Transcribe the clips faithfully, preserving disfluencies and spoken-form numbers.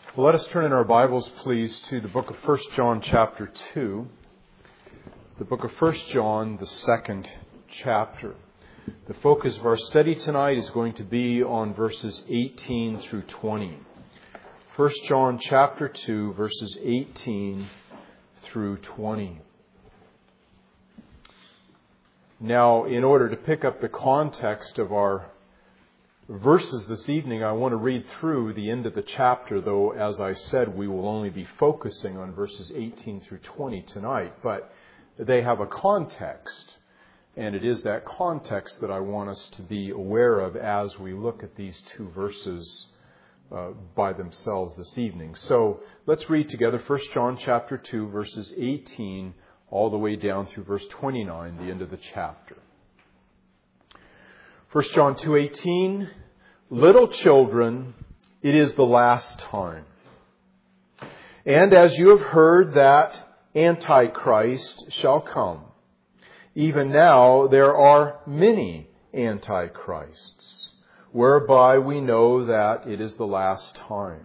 Well, let us turn in our Bibles, please, to the book of First John chapter two. The book of First John, the second chapter. The focus of our study tonight is going to be on verses eighteen through twenty. First John chapter two, verses eighteen through twenty. Now, in order to pick up the context of our verses this evening, I want to read through the end of the chapter, though, as I said, we will only be focusing on verses eighteen through twenty tonight. But they have a context, and it is that context that I want us to be aware of as we look at these two verses uh, by themselves this evening. So let's read together First John chapter two, verses eighteen all the way down through verse twenty-nine, the end of the chapter. First John two eighteen, little children, it is the last time. And as you have heard that Antichrist shall come, even now there are many Antichrists, whereby we know that it is the last time.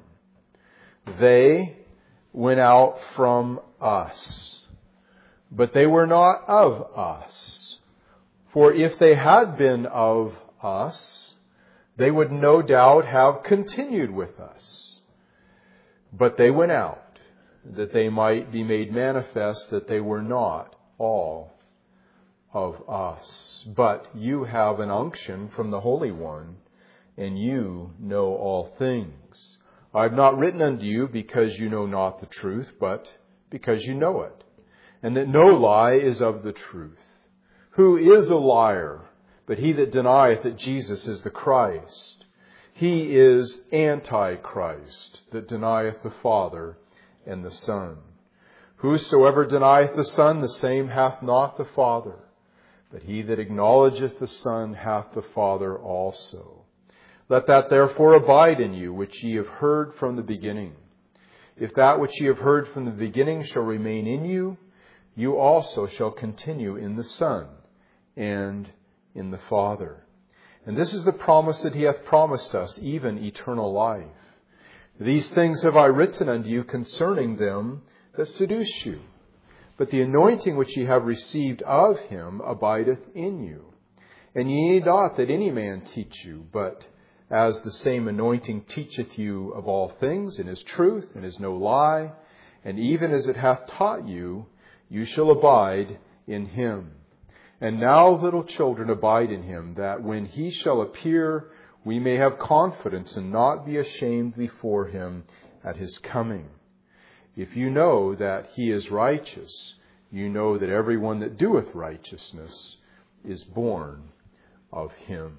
They went out from us, but they were not of us. For if they had been of us, they would no doubt have continued with us. But they went out, that they might be made manifest that they were not all of us. But you have an unction from the Holy One, and you know all things. I have not written unto you because you know not the truth, but because you know it, and that no lie is of the truth. Who is a liar, but he that denieth that Jesus is the Christ? He is Antichrist, that denieth the Father and the Son. Whosoever denieth the Son, the same hath not the Father. But he that acknowledgeth the Son hath the Father also. Let that therefore abide in you, which ye have heard from the beginning. If that which ye have heard from the beginning shall remain in you, you also shall continue in the Son and in the Father. And this is the promise that he hath promised us, even eternal life. These things have I written unto you concerning them that seduce you. But the anointing which ye have received of him abideth in you. And ye need not that any man teach you, but as the same anointing teacheth you of all things, and is truth, and is no lie, and even as it hath taught you, you shall abide in him. And now, little children, abide in him, that when he shall appear, we may have confidence and not be ashamed before him at his coming. If you know that he is righteous, you know that everyone that doeth righteousness is born of him.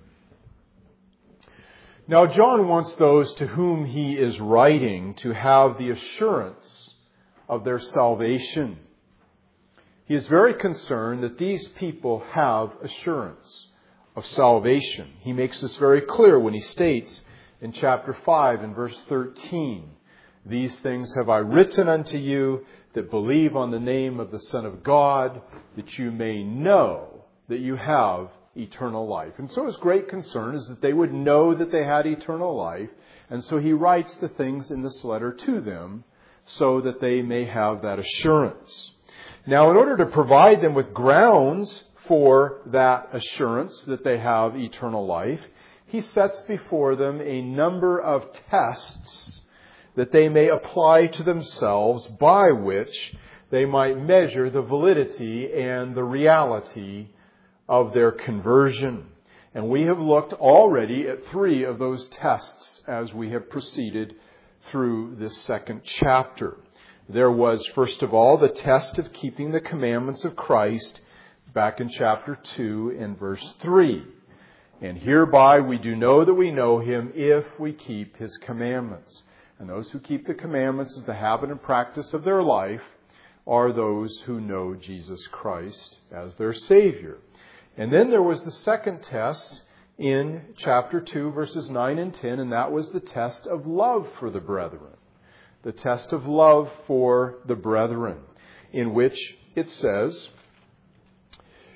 Now, John wants those to whom he is writing to have the assurance of their salvation. He is very concerned that these people have assurance of salvation. He makes this very clear when he states in chapter five and verse thirteen, these things have I written unto you that believe on the name of the Son of God, that you may know that you have eternal life. And so his great concern is that they would know that they had eternal life. And so he writes the things in this letter to them so that they may have that assurance. Now, in order to provide them with grounds for that assurance that they have eternal life, he sets before them a number of tests that they may apply to themselves, by which they might measure the validity and the reality of their conversion. And we have looked already at three of those tests as we have proceeded through this second chapter. There was, first of all, the test of keeping the commandments of Christ back in chapter two and verse three. And hereby we do know that we know him if we keep his commandments. And those who keep the commandments as the habit and practice of their life are those who know Jesus Christ as their Savior. And then there was the second test in chapter two, verses nine and ten, and that was the test of love for the brethren. The test of love for the brethren, in which it says,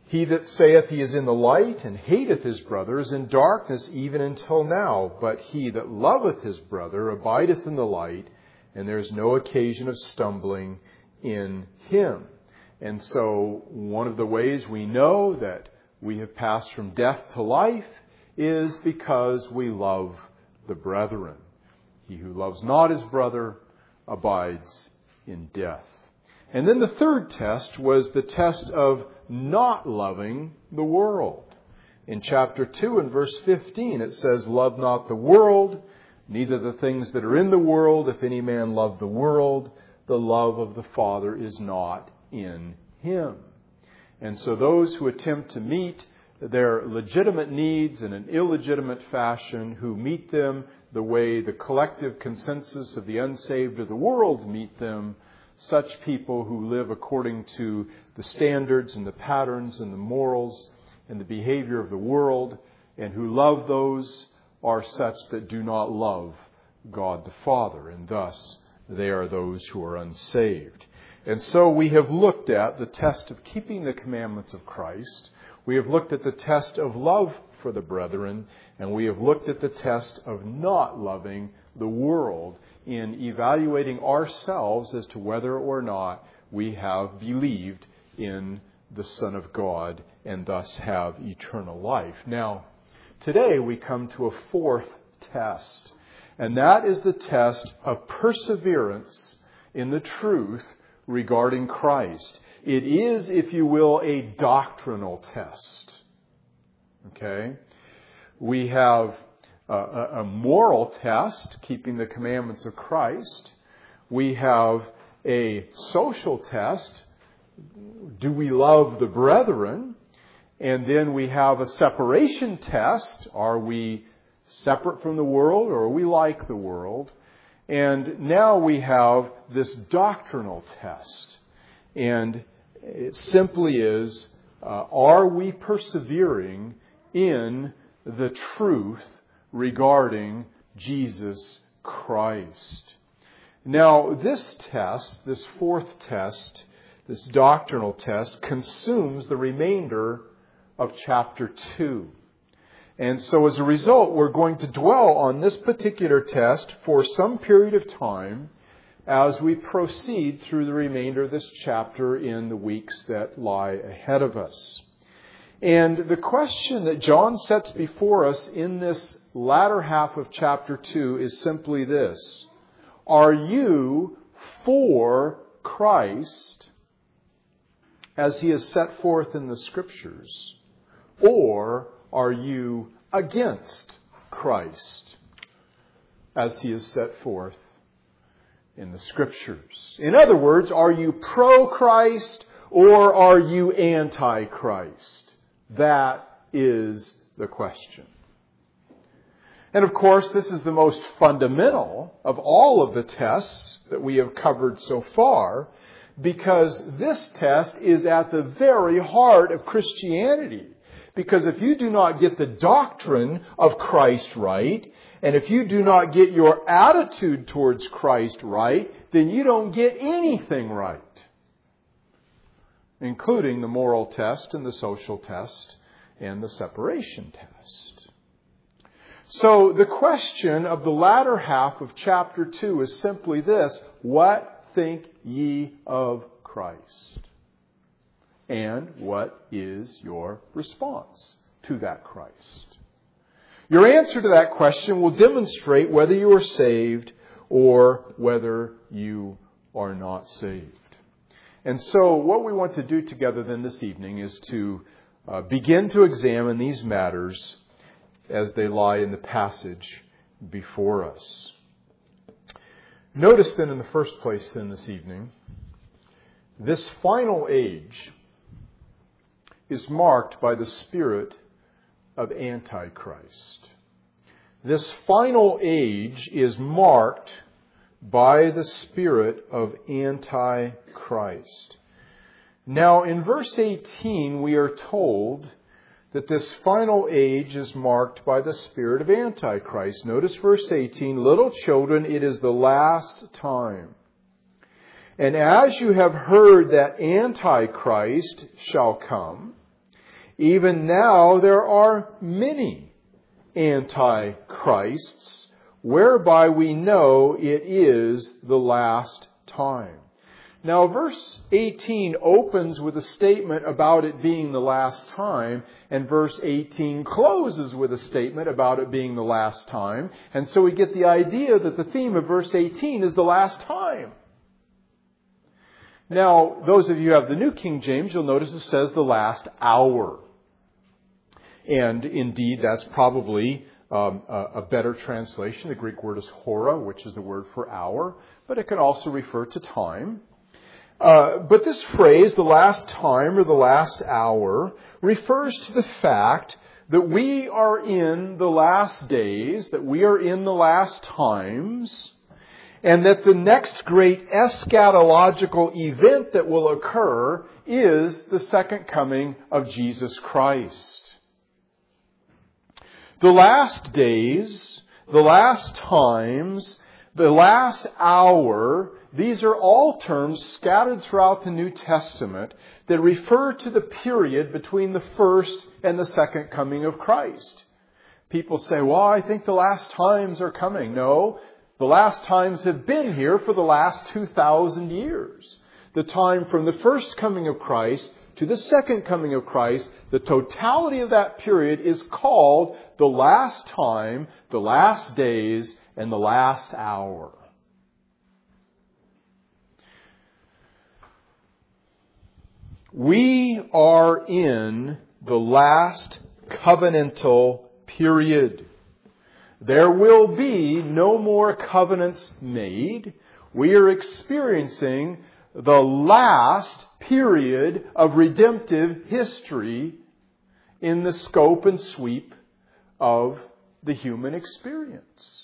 He that saith he is in the light and hateth his brother is in darkness even until now. But he that loveth his brother abideth in the light, and there is no occasion of stumbling in him. And so one of the ways we know that we have passed from death to life is because we love the brethren. He who loves not his brother abides in death. And then the third test was the test of not loving the world. In chapter two and verse fifteen it says, "Love not the world, neither the things that are in the world. If any man love the world, the love of the Father is not in him." And so those who attempt to meet their legitimate needs in an illegitimate fashion, who meet them the way the collective consensus of the unsaved of the world meet them, such people who live according to the standards and the patterns and the morals and the behavior of the world, and who love those, are such that do not love God the Father, and thus they are those who are unsaved. And so we have looked at the test of keeping the commandments of Christ. We have looked at the test of love for the brethren, and we have looked at the test of not loving the world in evaluating ourselves as to whether or not we have believed in the Son of God and thus have eternal life. Now, today we come to a fourth test, and that is the test of perseverance in the truth regarding Christ. It is, if you will, a doctrinal test. Okay? We have a, a moral test, keeping the commandments of Christ. We have a social test, do we love the brethren? And then we have a separation test, are we separate from the world or are we like the world? And now we have this doctrinal test. And it simply is, uh, are we persevering in the truth regarding Jesus Christ? Now, this test, this fourth test, this doctrinal test, consumes the remainder of chapter two. And so as a result, we're going to dwell on this particular test for some period of time as we proceed through the remainder of this chapter in the weeks that lie ahead of us. And the question that John sets before us in this latter half of chapter two is simply this: are you for Christ as he is set forth in the Scriptures, or are you against Christ as he is set forth in the Scriptures? In other words, are you pro-Christ or are you anti-Christ? That is the question. And of course, this is the most fundamental of all of the tests that we have covered so far, because this test is at the very heart of Christianity. Because if you do not get the doctrine of Christ right, and if you do not get your attitude towards Christ right, then you don't get anything right, including the moral test and the social test and the separation test. So the question of the latter half of chapter two is simply this: what think ye of Christ? And what is your response to that Christ? Your answer to that question will demonstrate whether you are saved or whether you are not saved. And so what we want to do together then this evening is to uh, begin to examine these matters as they lie in the passage before us. Notice then in the first place then this evening, this final age is marked by the spirit of Antichrist. This final age is marked by the spirit of Antichrist. Now, in verse eighteen, we are told that this final age is marked by the spirit of Antichrist. Notice verse eighteen, "Little children, it is the last time. And as you have heard that Antichrist shall come, Even now there are many antichrists, whereby we know it is the last time. Now, verse eighteen opens with a statement about it being the last time, and verse eighteen closes with a statement about it being the last time. And so we get the idea that the theme of verse eighteen is the last time. Now, those of you who have the New King James, you'll notice it says the last hour. And indeed, that's probably um, a, a better translation. The Greek word is hora, which is the word for hour, but it can also refer to time. Uh, but this phrase, the last time or the last hour, refers to the fact that we are in the last days, that we are in the last times, and that the next great eschatological event that will occur is the second coming of Jesus Christ. The last days, the last times, the last hour, these are all terms scattered throughout the New Testament that refer to the period between the first and the second coming of Christ. People say, well, I think the last times are coming. No, the last times have been here for the last two thousand years. The time from the first coming of Christ to the second coming of Christ, the totality of that period is called the last time, the last days, and the last hour. We are in the last covenantal period. There will be no more covenants made. We are experiencing the last period of redemptive history in the scope and sweep of the human experience.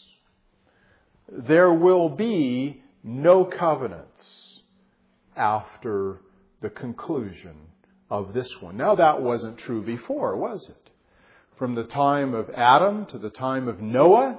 There will be no covenants after the conclusion of this one. Now, that wasn't true before, was it? From the time of Adam to the time of Noah,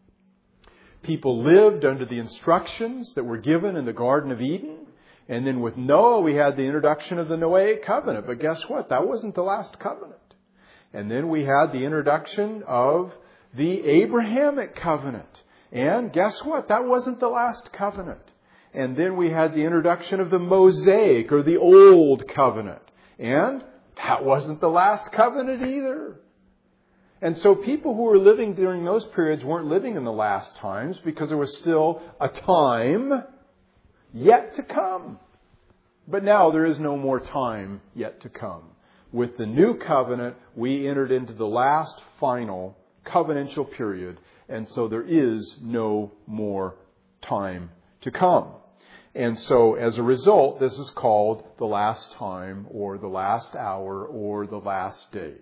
people lived under the instructions that were given in the Garden of Eden. And then with Noah, we had the introduction of the Noahic covenant. But guess what? That wasn't the last covenant. And then we had the introduction of the Abrahamic covenant. And guess what? That wasn't the last covenant. And then we had the introduction of the Mosaic or the Old Covenant. And that wasn't the last covenant either. And so people who were living during those periods weren't living in the last times because there was still a time yet to come. But now there is no more time yet to come. With the new covenant, we entered into the last final covenantal period. And so there is no more time to come. And so as a result, this is called the last time or the last hour or the last days.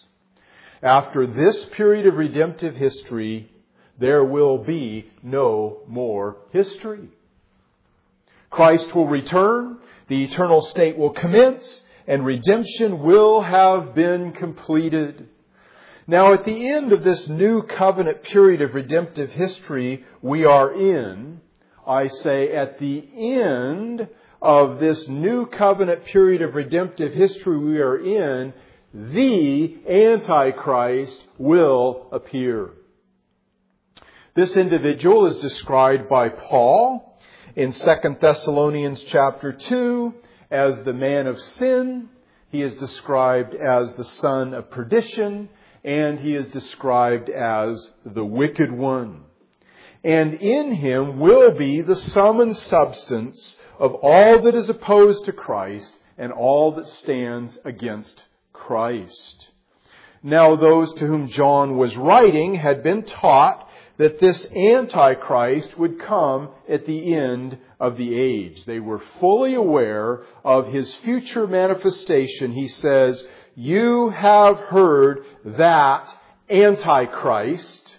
After this period of redemptive history, there will be no more history. Christ will return, the eternal state will commence, and redemption will have been completed. Now, at the end of this new covenant period of redemptive history we are in, I say at the end of this new covenant period of redemptive history we are in, the Antichrist will appear. This individual is described by Paul in Second Thessalonians chapter two as the man of sin. He is described as the son of perdition, and he is described as the wicked one. And in him will be the sum and substance of all that is opposed to Christ and all that stands against Christ. Now, those to whom John was writing had been taught that this Antichrist would come at the end of the age. They were fully aware of his future manifestation. He says, "You have heard that Antichrist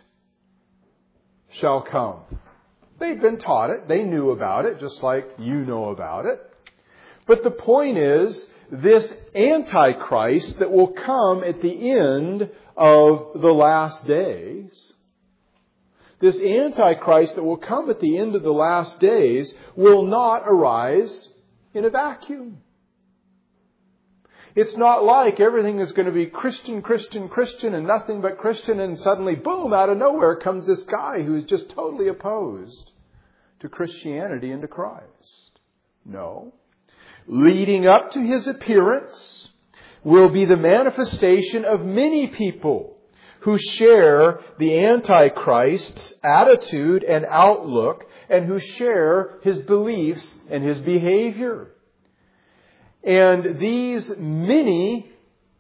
shall come." They've been taught it. They knew about it, just like you know about it. But the point is, this Antichrist that will come at the end of the last days, this Antichrist that will come at the end of the last days will not arise in a vacuum. It's not like everything is going to be Christian, Christian, Christian, and nothing but Christian, and suddenly, boom, out of nowhere comes this guy who is just totally opposed to Christianity and to Christ. No. Leading up to his appearance will be the manifestation of many people who share the Antichrist's attitude and outlook, and who share his beliefs and his behavior. And these many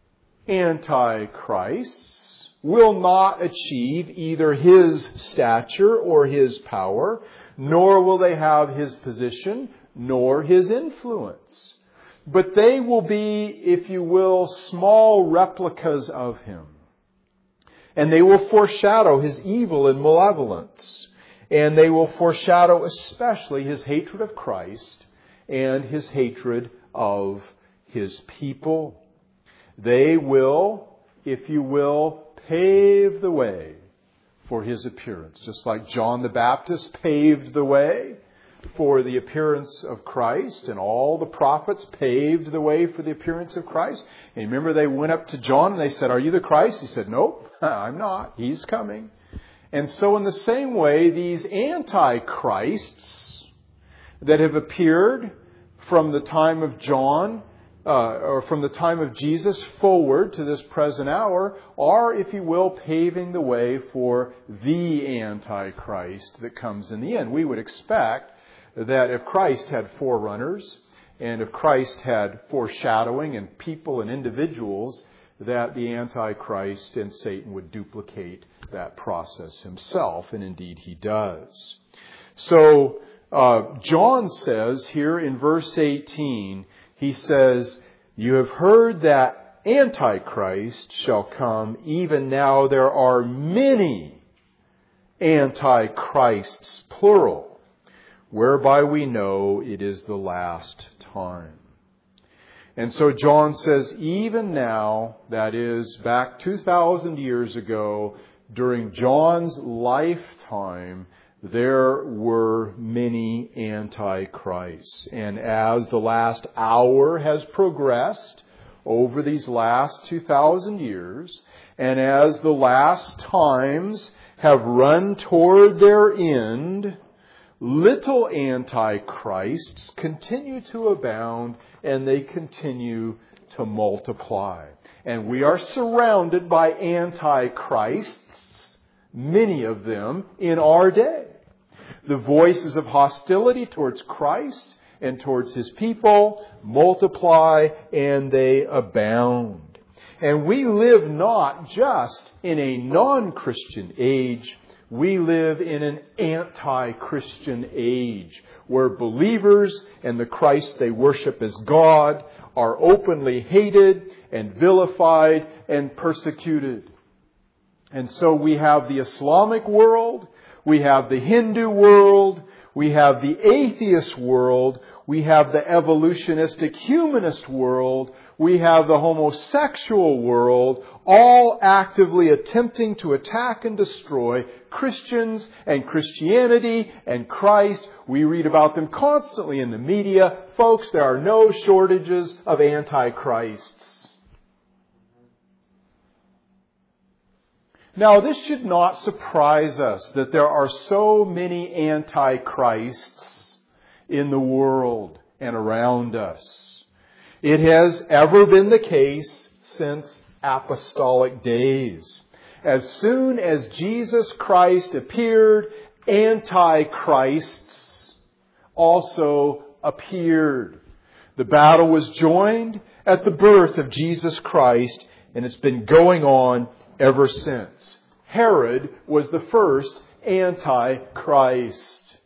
Antichrists will not achieve either his stature or his power, nor will they have his position, nor his influence. But they will be, if you will, small replicas of him. And they will foreshadow his evil and malevolence. And they will foreshadow especially his hatred of Christ and his hatred of his people. They will, if you will, pave the way for his appearance. Just like John the Baptist paved the way for the appearance of Christ, and all the prophets paved the way for the appearance of Christ. And remember, they went up to John and they said, "Are you the Christ?" He said, "Nope, I'm not. He's coming." And so in the same way, these antichrists that have appeared from the time of John, uh, or from the time of Jesus forward to this present hour, are, if you will, paving the way for the Antichrist that comes in the end. We would expect that if Christ had forerunners, and if Christ had foreshadowing and people and individuals, that the Antichrist and Satan would duplicate that process himself, and indeed he does. So, uh, John says here in verse eighteen, he says, "You have heard that Antichrist shall come. Even now there are many Antichrists," plural, "whereby we know it is the last time." And so John says, even now, that is, back two thousand years ago, during John's lifetime, there were many antichrists. And as the last hour has progressed over these last two thousand years, and as the last times have run toward their end, little antichrists continue to abound, and they continue to multiply. And we are surrounded by antichrists, many of them in our day. The voices of hostility towards Christ and towards his people multiply, and they abound. And we live not just in a non-Christian age. We live in an anti-Christian age where believers and the Christ they worship as God are openly hated and vilified and persecuted. And so we have the Islamic world, we have the Hindu world, we have the atheist world, we have the evolutionistic humanist world, we have the homosexual world, all actively attempting to attack and destroy Christians and Christianity and Christ. We read about them constantly in the media. Folks, there are no shortages of antichrists. Now, this should not surprise us that there are so many antichrists in the world and around us. It has ever been the case since apostolic days. As soon as Jesus Christ appeared, antichrists also appeared. The battle was joined at the birth of Jesus Christ, and it's been going on ever since. Herod was the first antichrist,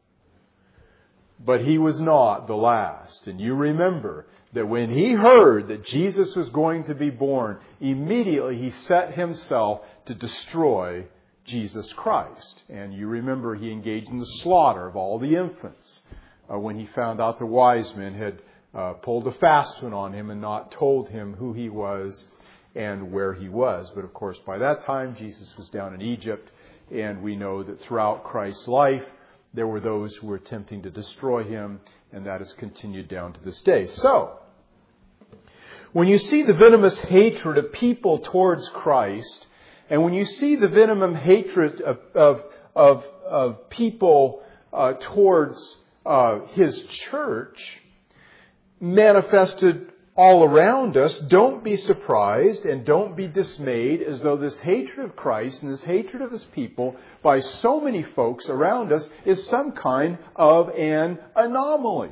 but he was not the last. And you remember that when he heard that Jesus was going to be born, immediately he set himself to destroy Jesus Christ. And you remember he engaged in the slaughter of all the infants uh, when he found out the wise men had uh, pulled a fast one on him and not told him who he was and where he was. But of course, by that time, Jesus was down in Egypt, and we know that throughout Christ's life, there were those who were attempting to destroy him, and that has continued down to this day. So, When you see the venomous hatred of people towards Christ, and when you see the venomous hatred of, of, of, of people uh, towards uh, His church manifested all around us, don't be surprised and don't be dismayed as though this hatred of Christ and this hatred of His people by so many folks around us is some kind of an anomaly.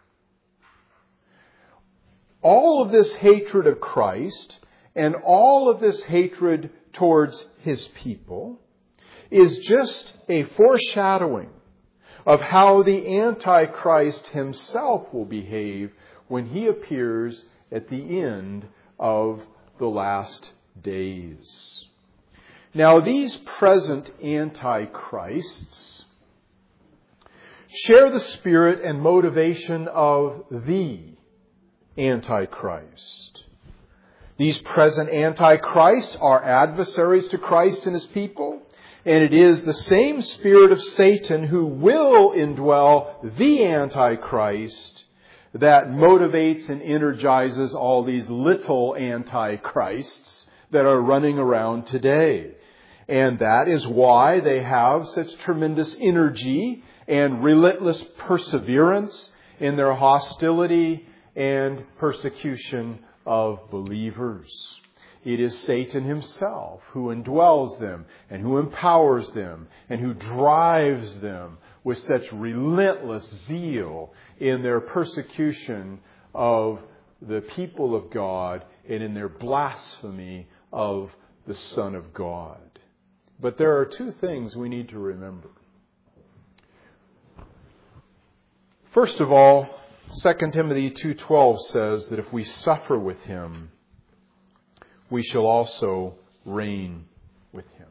All of this hatred of Christ and all of this hatred towards His people is just a foreshadowing of how the Antichrist himself will behave when he appears at the end of the last days. Now, these present Antichrists share the spirit and motivation of the Antichrist. These present Antichrists are adversaries to Christ and His people, and it is the same spirit of Satan who will indwell the Antichrist that motivates and energizes all these little antichrists that are running around today. And that is why they have such tremendous energy and relentless perseverance in their hostility and persecution of believers. It is Satan himself who indwells them and who empowers them and who drives them with such relentless zeal in their persecution of the people of God and in their blasphemy of the Son of God. But there are two things we need to remember. First of all, Second Timothy two twelve says that if we suffer with Him, we shall also reign with Him.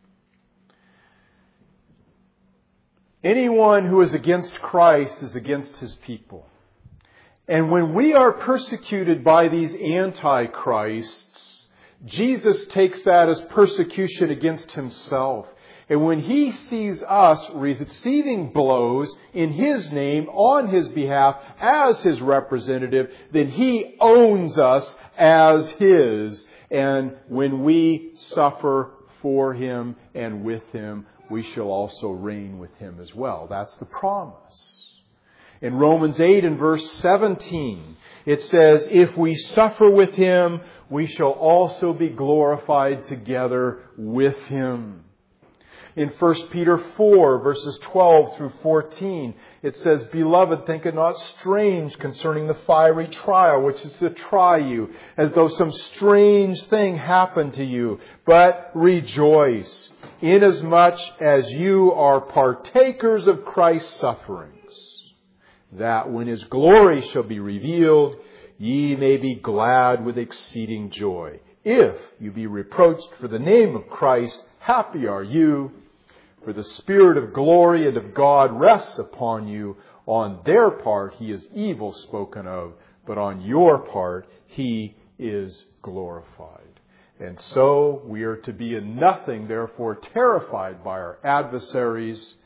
Anyone who is against Christ is against His people. And when we are persecuted by these antichrists, Jesus takes that as persecution against Himself. And when He sees us receiving blows in His name, on His behalf, as His representative, then He owns us as His. And when we suffer for Him and with Him, we shall also reign with Him as well. That's the promise. In Romans eight and verse seventeen, it says, if we suffer with Him, we shall also be glorified together with Him. In First Peter four, verses twelve through fourteen, it says, beloved, think it not strange concerning the fiery trial which is to try you, as though some strange thing happened to you. But rejoice, inasmuch as you are partakers of Christ's sufferings, that when His glory shall be revealed, ye may be glad with exceeding joy. If you be reproached for the name of Christ, happy are you, for the Spirit of glory and of God rests upon you. On their part He is evil spoken of, but on your part He is glorified. And so we are to be in nothing, therefore, terrified by our adversaries,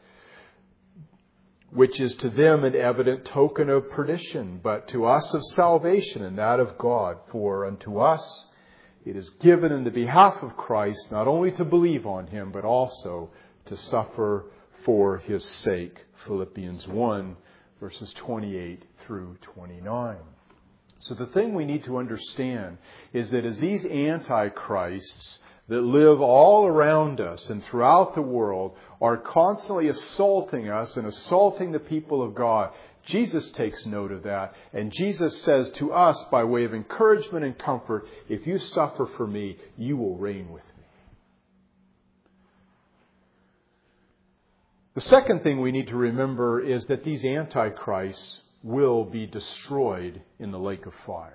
which is to them an evident token of perdition, but to us of salvation and that of God. For unto us it is given in the behalf of Christ not only to believe on Him, but also to suffer for His sake. Philippians one, verses twenty-eight through twenty-nine. So the thing we need to understand is that as these antichrists that live all around us and throughout the world are constantly assaulting us and assaulting the people of God, Jesus takes note of that. And Jesus says to us by way of encouragement and comfort, if you suffer for me, you will reign with me. The second thing we need to remember is that these antichrists will be destroyed in the lake of fire.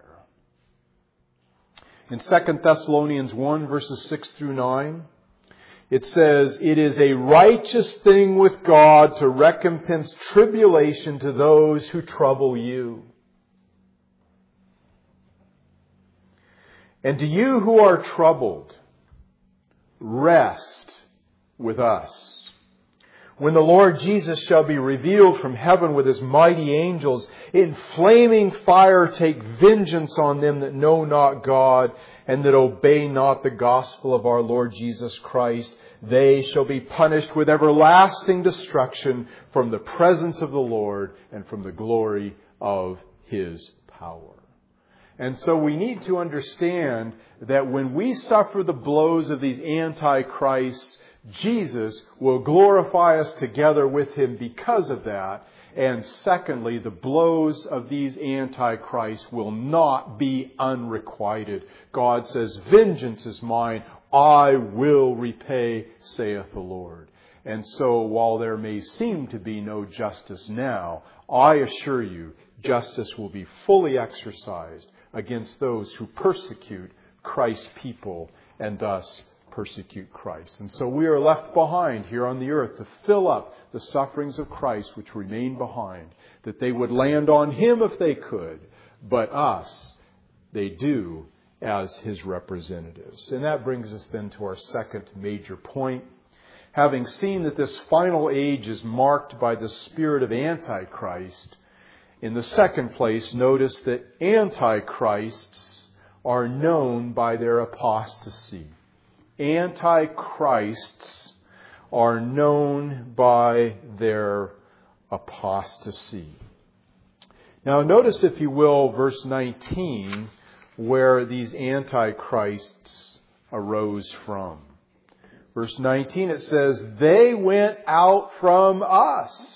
In Second Thessalonians one, verses six through nine, it says, it is a righteous thing with God to recompense tribulation to those who trouble you. And to you who are troubled, rest with us. When the Lord Jesus shall be revealed from heaven with His mighty angels, in flaming fire take vengeance on them that know not God and that obey not the gospel of our Lord Jesus Christ. They shall be punished with everlasting destruction from the presence of the Lord and from the glory of His power. And so we need to understand that when we suffer the blows of these antichrists, Jesus will glorify us together with Him because of that. And secondly, the blows of these antichrists will not be unrequited. God says, "Vengeance is mine, I will repay, saith the Lord." And so while there may seem to be no justice now, I assure you, justice will be fully exercised against those who persecute Christ's people and thus persecute Christ. And so we are left behind here on the earth to fill up the sufferings of Christ which remain behind, that they would land on Him if they could, but us they do as His representatives. And that brings us then to our second major point. Having seen that this final age is marked by the spirit of Antichrist, in the second place, notice that antichrists are known by their apostasy. Antichrists are known by their apostasy. Now notice, if you will, verse nineteen, where these antichrists arose from. Verse nineteen, it says, "They went out from us,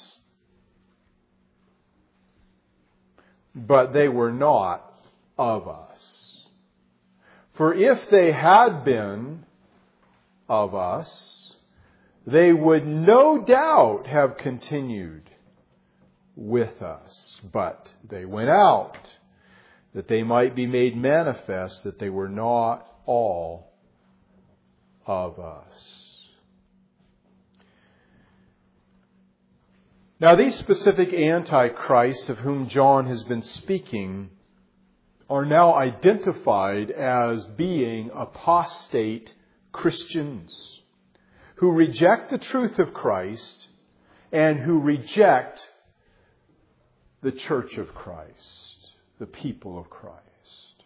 but they were not of us. For if they had been of us, they would no doubt have continued with us. But they went out, that they might be made manifest that they were not all of us." Now, these specific antichrists of whom John has been speaking are now identified as being apostate Christians who reject the truth of Christ and who reject the church of Christ, the people of Christ.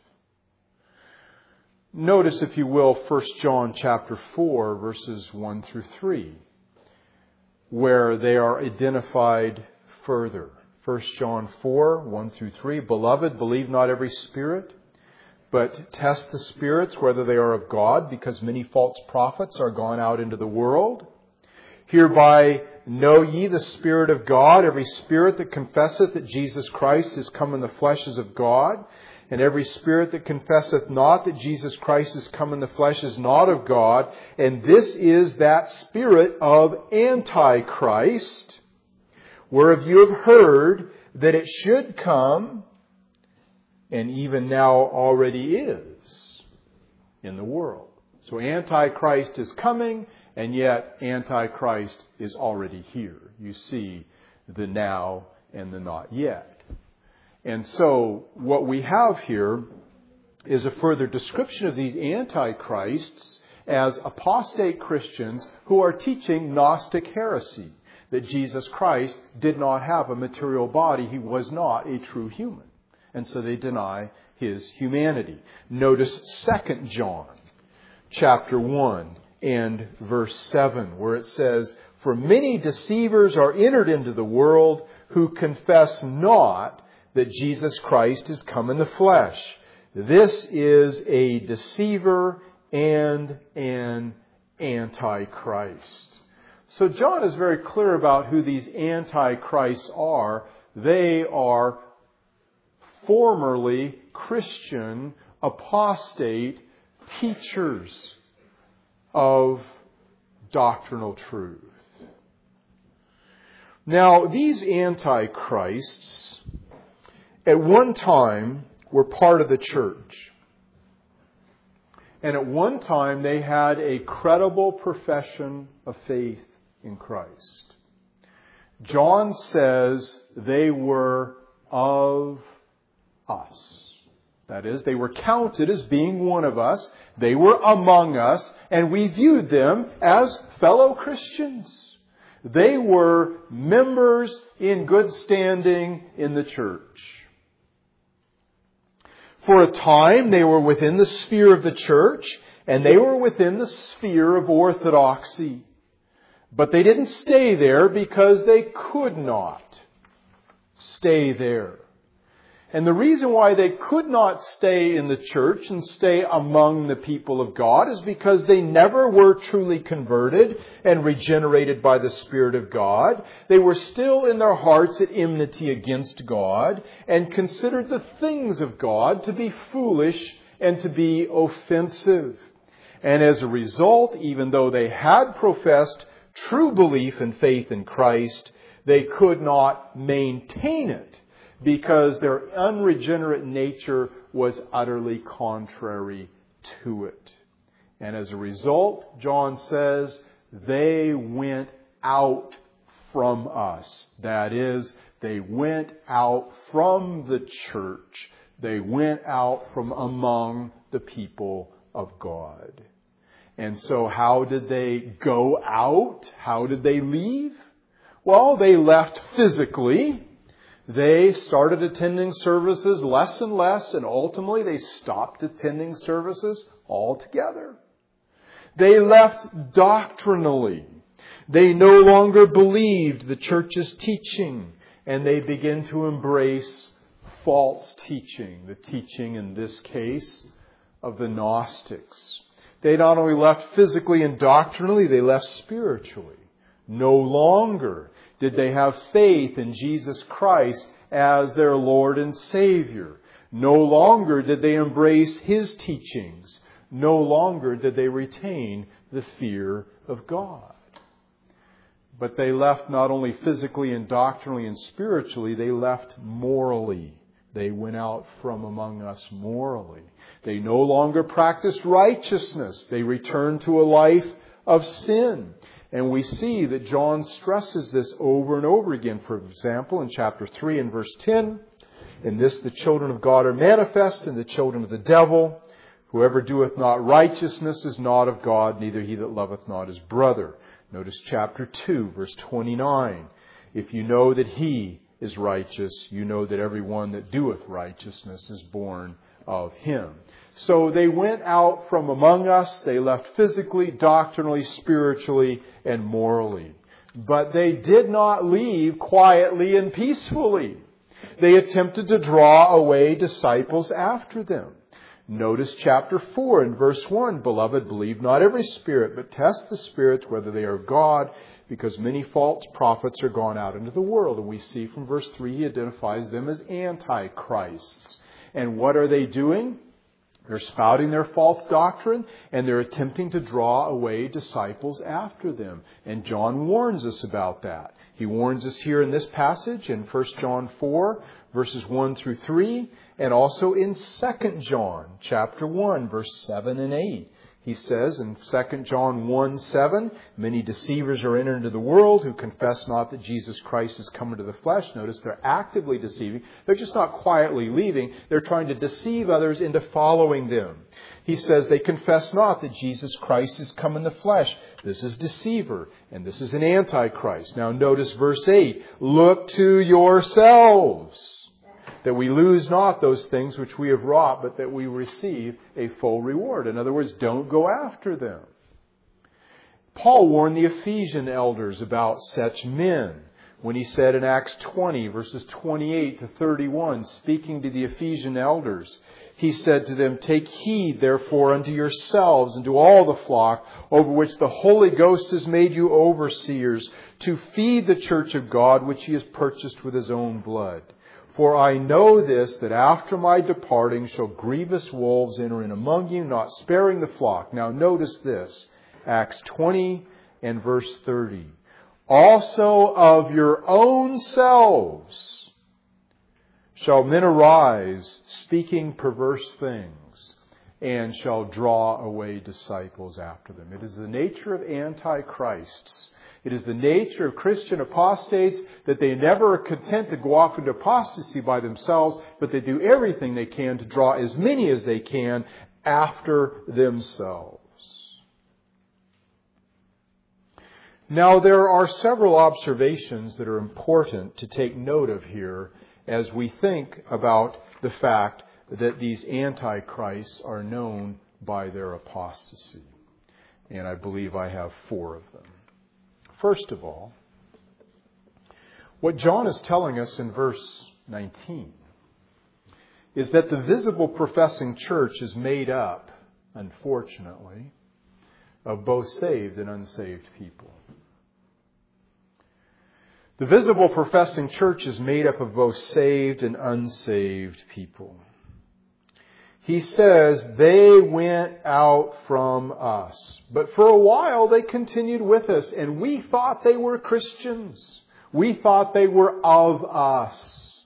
Notice, if you will, First John chapter four, verses one through three. Where they are identified further. First John four, one through three. "Beloved, believe not every spirit, but test the spirits whether they are of God, because many false prophets are gone out into the world. Hereby know ye the Spirit of God. Every spirit that confesseth that Jesus Christ is come in the flesh is of God. And every spirit that confesseth not that Jesus Christ is come in the flesh is not of God. And this is that spirit of Antichrist, whereof you have heard that it should come, and even now already is, in the world." So Antichrist is coming, and yet Antichrist is already here. You see the now and the not yet. And so what we have here is a further description of these antichrists as apostate Christians who are teaching Gnostic heresy, that Jesus Christ did not have a material body. He was not a true human. And so they deny His humanity. Notice Second John chapter one and verse seven, where it says, "For many deceivers are entered into the world who confess not that Jesus Christ is come in the flesh. This is a deceiver and an antichrist." So John is very clear about who these antichrists are. They are formerly Christian apostate teachers of doctrinal truth. Now, these antichrists at one time were part of the church. And at one time they had a credible profession of faith in Christ. John says they were of us. That is, they were counted as being one of us. They were among us, and we viewed them as fellow Christians. They were members in good standing in the church. For a time, they were within the sphere of the church, and they were within the sphere of orthodoxy. But they didn't stay there because they could not stay there. And the reason why they could not stay in the church and stay among the people of God is because they never were truly converted and regenerated by the Spirit of God. They were still in their hearts at enmity against God and considered the things of God to be foolish and to be offensive. And as a result, even though they had professed true belief and faith in Christ, they could not maintain it, because their unregenerate nature was utterly contrary to it. And as a result, John says, they went out from us. That is, they went out from the church. They went out from among the people of God. And so how did they go out? How did they leave? Well, they left physically. They started attending services less and less, and ultimately they stopped attending services altogether. They left doctrinally. They no longer believed the church's teaching, and they began to embrace false teaching, the teaching in this case of the Gnostics. They not only left physically and doctrinally, they left spiritually. No longer did they have faith in Jesus Christ as their Lord and Savior. No longer did they embrace His teachings. No longer did they retain the fear of God. But they left not only physically and doctrinally and spiritually, they left morally. They went out from among us morally. They no longer practiced righteousness. They returned to a life of sin. And we see that John stresses this over and over again. For example, in chapter three and verse ten, in this the children of God are manifest, and the children of the devil. Whoever doeth not righteousness is not of God, neither he that loveth not his brother. Notice chapter two, verse twenty-nine. If you know that He is righteous, you know that every one that doeth righteousness is born of Him. So they went out from among us. They left physically, doctrinally, spiritually, and morally. But they did not leave quietly and peacefully. They attempted to draw away disciples after them. Notice chapter four and verse one. Beloved, believe not every spirit, but test the spirits whether they are God, because many false prophets are gone out into the world. And we see from verse three, he identifies them as antichrists. And what are they doing? They're spouting their false doctrine, and they're attempting to draw away disciples after them. And John warns us about that. He warns us here in this passage in First John four, verses one through three, and also in Second John chapter one, verse seven and eight. He says in Second John one seven, many deceivers are entered into the world who confess not that Jesus Christ is come into the flesh. Notice they're actively deceiving. They're just not quietly leaving. They're trying to deceive others into following them. He says they confess not that Jesus Christ is come in the flesh. This is deceiver, and this is an antichrist. Now notice verse eight. Look to yourselves, that we lose not those things which we have wrought, but that we receive a full reward. In other words, don't go after them. Paul warned the Ephesian elders about such men when he said in Acts twenty, verses twenty-eight to thirty-one, speaking to the Ephesian elders, he said to them, take heed therefore unto yourselves and to all the flock over which the Holy Ghost has made you overseers, to feed the church of God which He has purchased with His own blood. For I know this, that after my departing shall grievous wolves enter in among you, not sparing the flock. Now notice this, Acts twenty and verse thirty. Also of your own selves shall men arise, speaking perverse things, and shall draw away disciples after them. It is the nature of antichrists. It is the nature of Christian apostates that they never are content to go off into apostasy by themselves, but they do everything they can to draw as many as they can after themselves. Now, there are several observations that are important to take note of here as we think about the fact that these antichrists are known by their apostasy. And I believe I have four of them. First of all, what John is telling us in verse nineteen is that the visible professing church is made up, unfortunately, of both saved and unsaved people. The visible professing church is made up of both saved and unsaved people. He says they went out from us, but for a while they continued with us, and we thought they were Christians. We thought they were of us.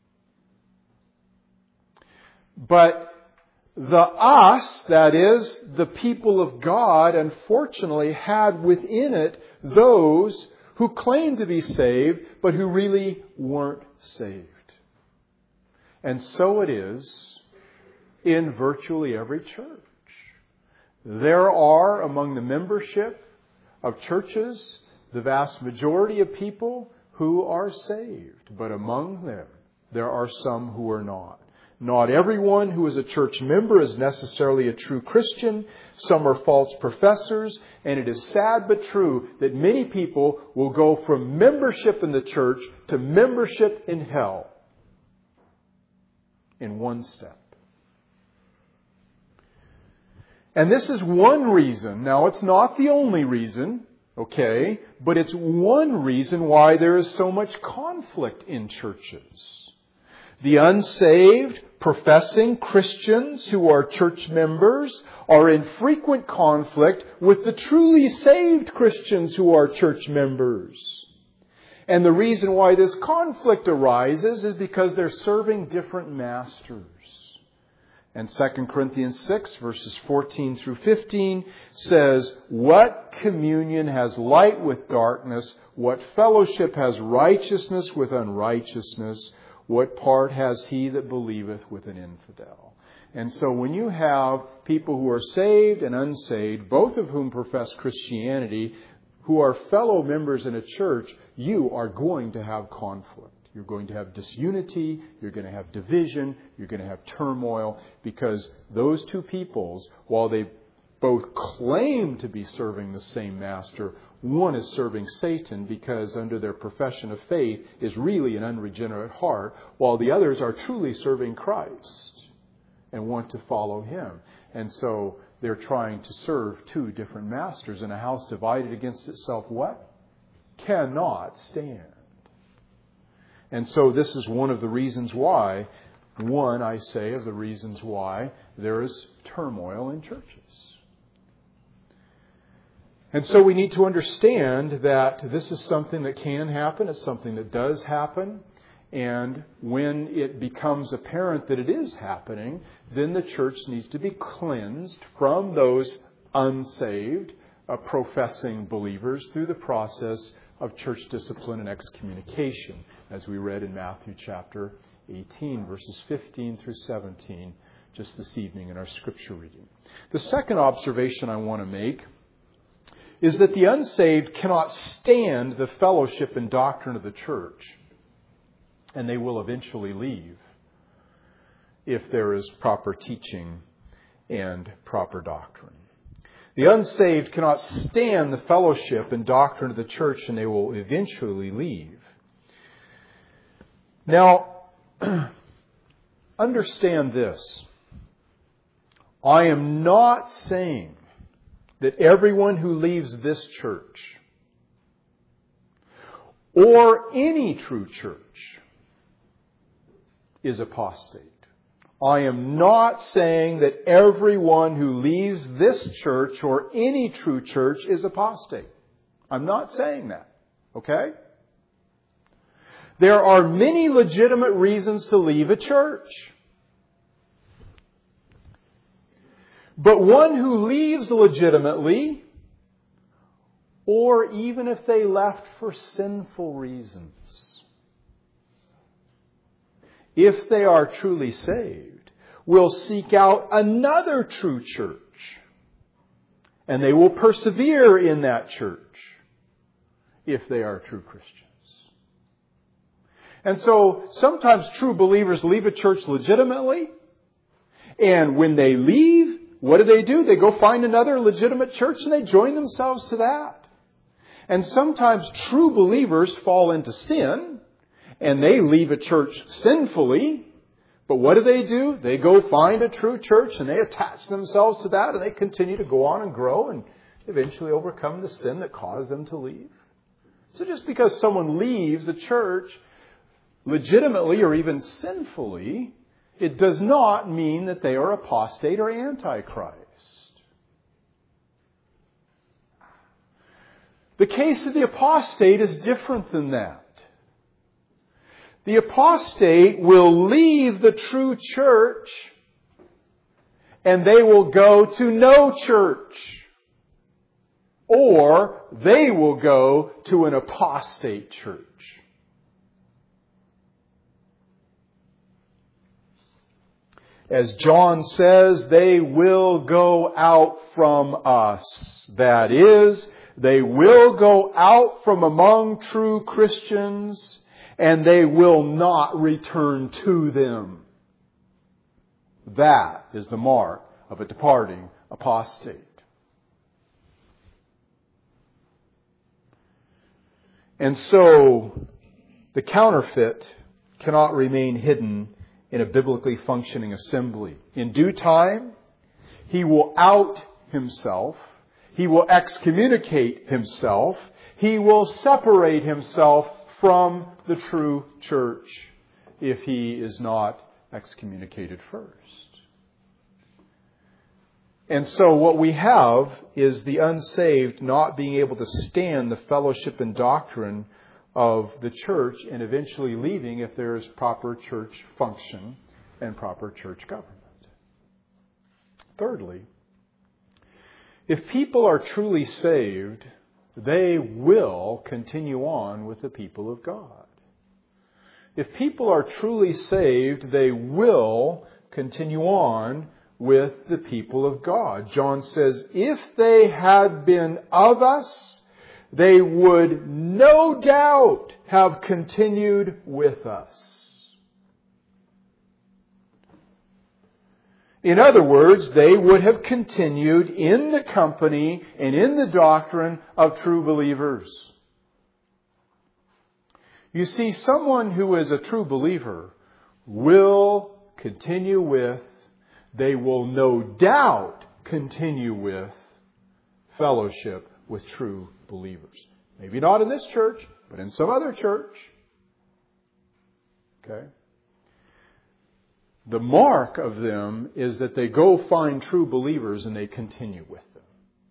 But the us, that is, the people of God, unfortunately had within it those who claimed to be saved, but who really weren't saved. And so it is in virtually every church. There are among the membership of churches the vast majority of people who are saved, but among them there are some who are not. Not everyone who is a church member is necessarily a true Christian. Some are false professors. And it is sad but true that many people will go from membership in the church to membership in hell in one step. And this is one reason. Now, it's not the only reason, okay? But it's one reason why there is so much conflict in churches. The unsaved, professing Christians who are church members are in frequent conflict with the truly saved Christians who are church members. And the reason why this conflict arises is because they're serving different masters. And Second Corinthians six, verses fourteen through fifteen says, "What communion has light with darkness? What fellowship has righteousness with unrighteousness? What part has he that believeth with an infidel?" And so when you have people who are saved and unsaved, both of whom profess Christianity, who are fellow members in a church, you are going to have conflict. You're going to have disunity, you're going to have division, you're going to have turmoil, because those two peoples, while they both claim to be serving the same master, one is serving Satan because under their profession of faith is really an unregenerate heart, while the others are truly serving Christ and want to follow Him. And so they're trying to serve two different masters, and a house divided against itself, what? Cannot stand. And so this is one of the reasons why, one, I say, of the reasons why there is turmoil in churches. And so we need to understand that this is something that can happen. It's something that does happen. And when it becomes apparent that it is happening, then the church needs to be cleansed from those unsaved, uh, professing believers through the process of church discipline and excommunication, as we read in Matthew chapter eighteen, verses fifteen through seventeen, just this evening in our scripture reading. The second observation I want to make is that the unsaved cannot stand the fellowship and doctrine of the church, and they will eventually leave if there is proper teaching and proper doctrine. The unsaved cannot stand the fellowship and doctrine of the church, and they will eventually leave. Now, understand this. I am not saying that everyone who leaves this church or any true church is apostate. I am not saying that everyone who leaves this church or any true church is apostate. I'm not saying that. Okay? There are many legitimate reasons to leave a church. But one who leaves legitimately, or even if they left for sinful reasons, if they are truly saved, will seek out another true church. And they will persevere in that church. if they are true Christians. And so sometimes true believers leave a church legitimately, and when they leave, what do they do? They go find another legitimate church and they join themselves to that. And sometimes true believers fall into sin and they leave a church sinfully. But what do they do? They go find a true church and they attach themselves to that and they continue to go on and grow and eventually overcome the sin that caused them to leave. So just because someone leaves a church legitimately or even sinfully, it does not mean that they are apostate or antichrist. The case of the apostate is different than that. The apostate will leave the true church and they will go to no church. Or they will go to an apostate church. As John says, they will go out from us. That is, they will go out from among true Christians and they will not return to them. That is the mark of a departing apostate. And so, the counterfeit cannot remain hidden in a biblically functioning assembly. In due time, he will out himself. He will excommunicate himself. He will separate himself from the true church if he is not excommunicated first. And so what we have is the unsaved not being able to stand the fellowship and doctrine of the church and eventually leaving if there is proper church function and proper church government. Thirdly, if people are truly saved, they will continue on with the people of God. If people are truly saved, they will continue on with the people of God. John says, if they had been of us, they would no doubt have continued with us. In other words, they would have continued in the company and in the doctrine of true believers. You see, someone who is a true believer will continue with, they will no doubt continue with fellowship with true believers. Maybe not in this church, but in some other church. Okay? The mark of them is that they go find true believers and they continue with them.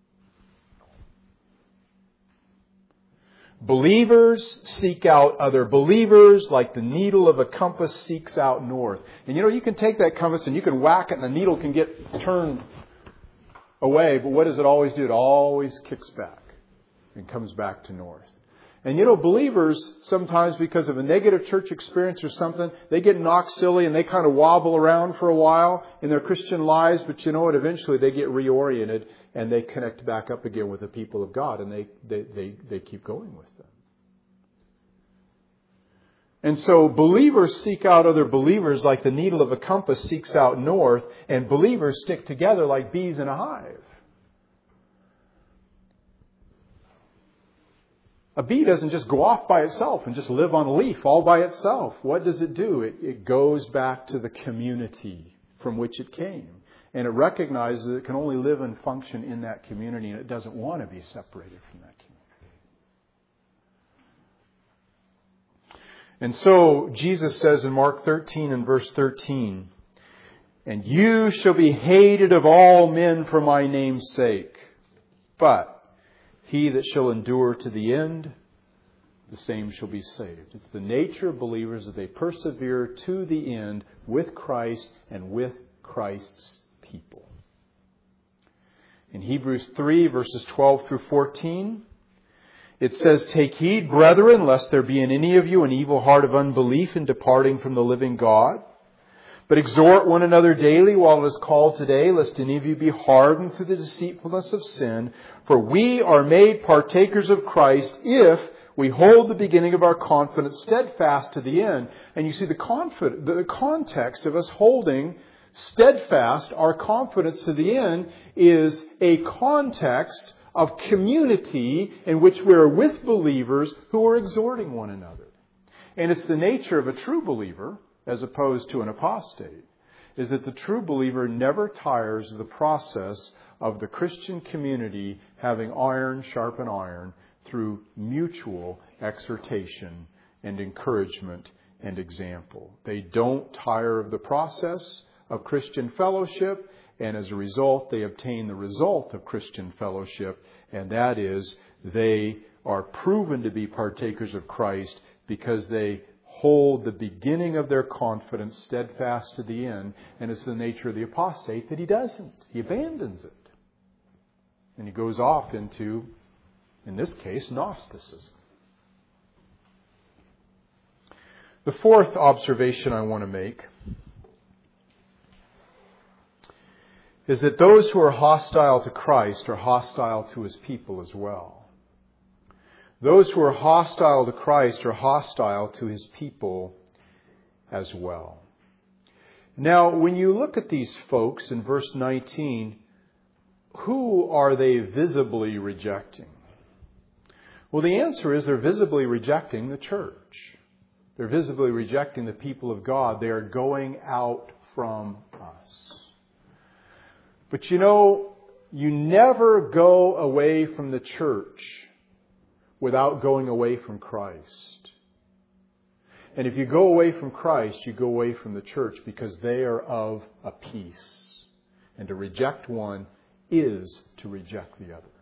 Believers seek out other believers like the needle of a compass seeks out north. And you know, you can take that compass and you can whack it and the needle can get turned away. But what does it always do? It always kicks back and comes back to north. And you know, believers, sometimes because of a negative church experience or something, they get knocked silly and they kind of wobble around for a while in their Christian lives. But you know what? Eventually they get reoriented and they connect back up again with the people of God and they, they, they, they keep going with them. And so believers seek out other believers like the needle of a compass seeks out north, and believers stick together like bees in a hive. A bee doesn't just go off by itself and just live on a leaf all by itself. What does it do? It, it goes back to the community from which it came. And it recognizes it can only live and function in that community, and it doesn't want to be separated from that community. And so Jesus says in Mark thirteen and verse thirteen, "And you shall be hated of all men for my name's sake. But he that shall endure to the end, the same shall be saved." It's the nature of believers that they persevere to the end with Christ and with Christ's people. In Hebrews three, verses twelve through fourteen, it says, "Take heed, brethren, lest there be in any of you an evil heart of unbelief in departing from the living God. But exhort one another daily while it is called today, lest any of you be hardened through the deceitfulness of sin. For we are made partakers of Christ if We hold the beginning of our confidence steadfast to the end. And you see the, confid- the context of us holding steadfast our confidence to the end is a context of community in which we are with believers who are exhorting one another. And it's the nature of a true believer, as opposed to an apostate, is that the true believer never tires of the process of the Christian community having iron sharpen iron through mutual exhortation and encouragement and example. They don't tire of the process of Christian fellowship, and as a result, they obtain the result of Christian fellowship, and that is they are proven to be partakers of Christ because they hold the beginning of their confidence steadfast to the end, and it's the nature of the apostate that he doesn't. He abandons it. And he goes off into, in this case, Gnosticism. The fourth observation I want to make is that those who are hostile to Christ are hostile to His people as well. Those who are hostile to Christ are hostile to His people as well. Now, when you look at these folks in verse nineteen, who are they visibly rejecting? Well, the answer is they're visibly rejecting the church. They're visibly rejecting the people of God. They are going out from us. But you know, you never go away from the church without going away from Christ. And if you go away from Christ, you go away from the church because they are of a piece. And to reject one is to reject the other.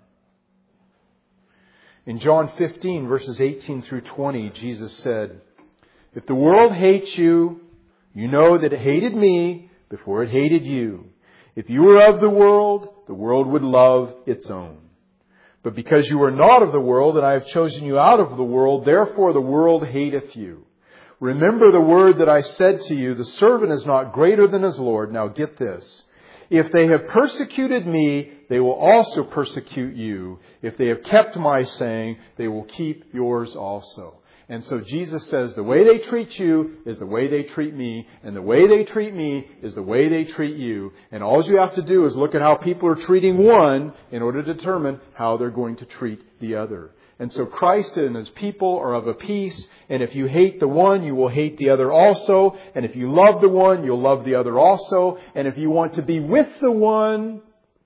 In John fifteen, verses eighteen through twenty, Jesus said, "If the world hates you, you know that it hated me before it hated you. If you were of the world, the world would love its own. But because you are not of the world, and I have chosen you out of the world, therefore the world hateth you. Remember the word that I said to you, the servant is not greater than his Lord." Now get this. "If they have persecuted me, they will also persecute you. If they have kept my saying, they will keep yours also." And so Jesus says the way they treat you is the way they treat me, and the way they treat me is the way they treat you. And all you have to do is look at how people are treating one in order to determine how they're going to treat the other. And so Christ and His people are of a piece, and if you hate the one, you will hate the other also. And if you love the one, you'll love the other also. And if you want to be with the one,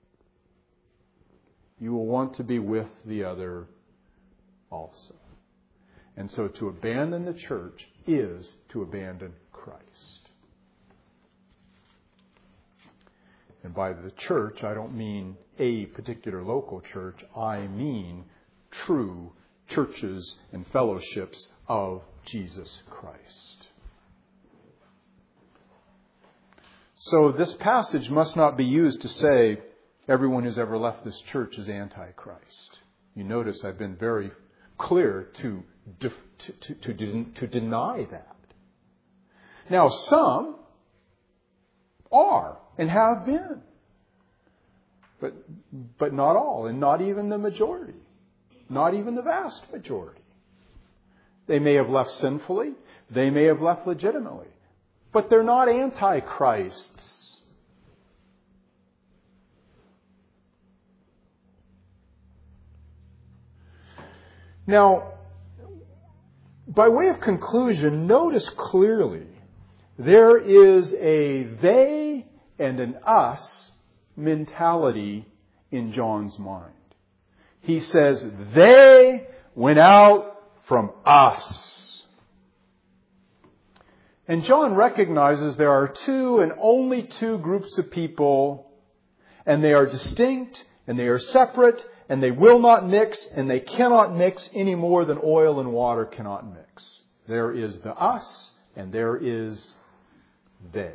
you will want to be with the other also. And so to abandon the church is to abandon Christ. And by the church, I don't mean a particular local church. I mean true churches and fellowships of Jesus Christ. So this passage must not be used to say everyone who's ever left this church is anti-Christ. You notice I've been very clear to To, to, to, to deny that. Now, some are and have been. But, but not all, and not even the majority. Not even the vast majority. They may have left sinfully. They may have left legitimately. But they're not antichrists. Now, by way of conclusion, notice clearly there is a they and an us mentality in John's mind. He says, they went out from us. And John recognizes there are two and only two groups of people, and they are distinct, and they are separate, and they will not mix, and they cannot mix any more than oil and water cannot mix. There is the us, and there is they.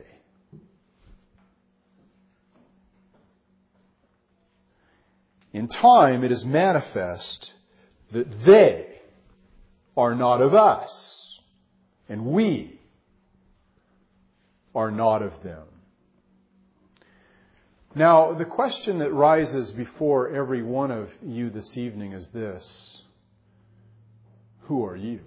In time, it is manifest that they are not of us, and we are not of them. Now, the question that rises before every one of you this evening is this: who are you?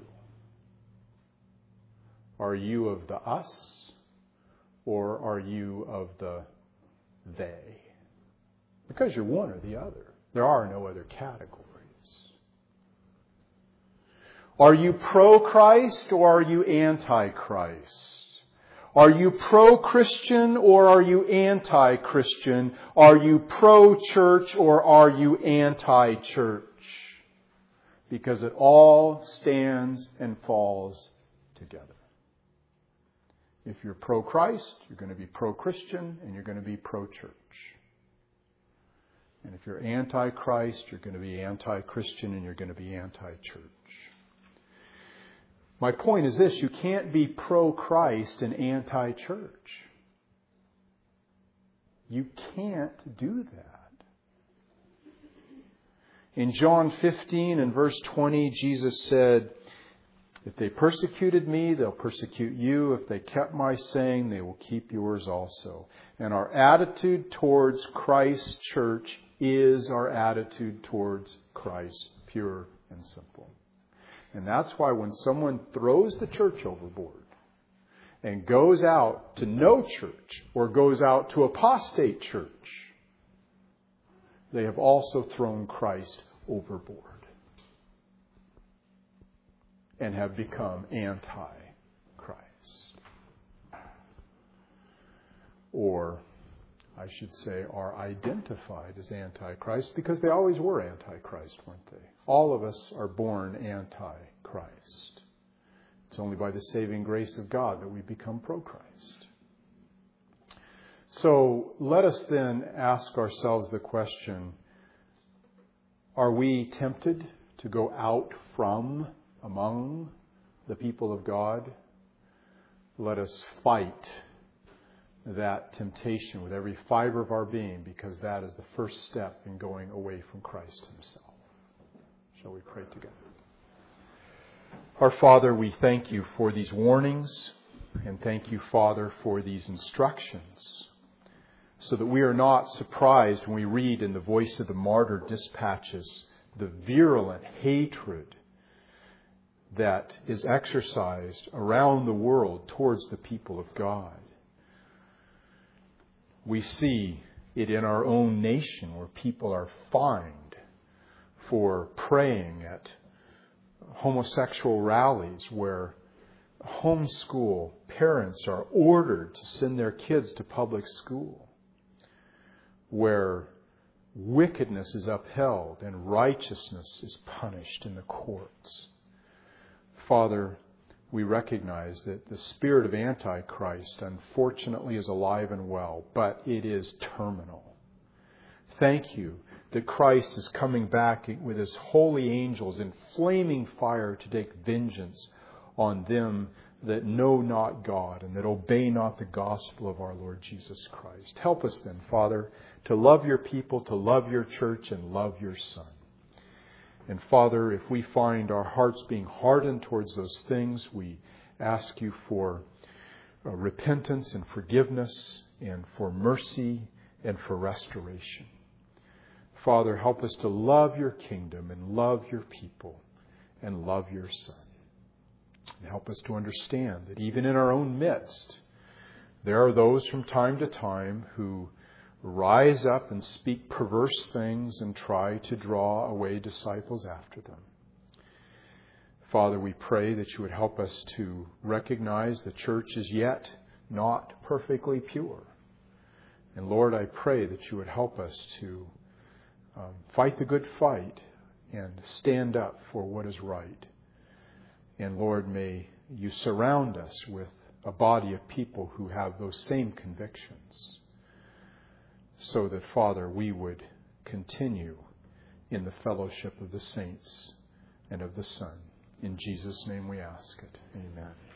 Are you of the us, or are you of the they? Because you're one or the other. There are no other categories. Are you pro-Christ or are you anti-Christ? Are you pro-Christian or are you anti-Christian? Are you pro-church or are you anti-church? Because it all stands and falls together. If you're pro-Christ, you're going to be pro-Christian and you're going to be pro-church. And if you're anti-Christ, you're going to be anti-Christian and you're going to be anti-church. My point is this: you can't be pro-Christ and anti-church. You can't do that. In John fifteen and verse twenty, Jesus said, "If they persecuted me, they'll persecute you. If they kept my saying, they will keep yours also." And our attitude towards Christ's church is our attitude towards Christ, pure and simple. And that's why when someone throws the church overboard and goes out to no church or goes out to apostate church, they have also thrown Christ overboard and have become anti-Christ. Or, I should say, are identified as anti-Christ because they always were anti-Christ, weren't they? All of us are born anti-Christ. It's only by the saving grace of God that we become pro-Christ. So let us then ask ourselves the question, are we tempted to go out from among the people of God? Let us fight that temptation with every fiber of our being, because that is the first step in going away from Christ Himself. Shall we pray together? Our Father, we thank You for these warnings, and thank You, Father, for these instructions, so that we are not surprised when we read in the Voice of the Martyr dispatches the virulent hatred that is exercised around the world towards the people of God. We see it in our own nation, where people are fined for praying at homosexual rallies, where homeschool parents are ordered to send their kids to public school, where wickedness is upheld and righteousness is punished in the courts. Father, we recognize that the spirit of Antichrist, unfortunately, is alive and well, but it is terminal. Thank You that Christ is coming back with His holy angels in flaming fire to take vengeance on them that know not God and that obey not the gospel of our Lord Jesus Christ. Help us then, Father, to love Your people, to love Your church, and love Your Son. And Father, if we find our hearts being hardened towards those things, we ask You for uh, repentance and forgiveness, and for mercy and for restoration. Father, help us to love Your kingdom and love Your people and love Your Son. And help us to understand that even in our own midst, there are those from time to time who rise up and speak perverse things and try to draw away disciples after them. Father, we pray that You would help us to recognize the church is yet not perfectly pure. And Lord, I pray that You would help us to um, fight the good fight and stand up for what is right. And Lord, may You surround us with a body of people who have those same convictions, so that, Father, we would continue in the fellowship of the saints and of the Son. In Jesus' name we ask it. Amen.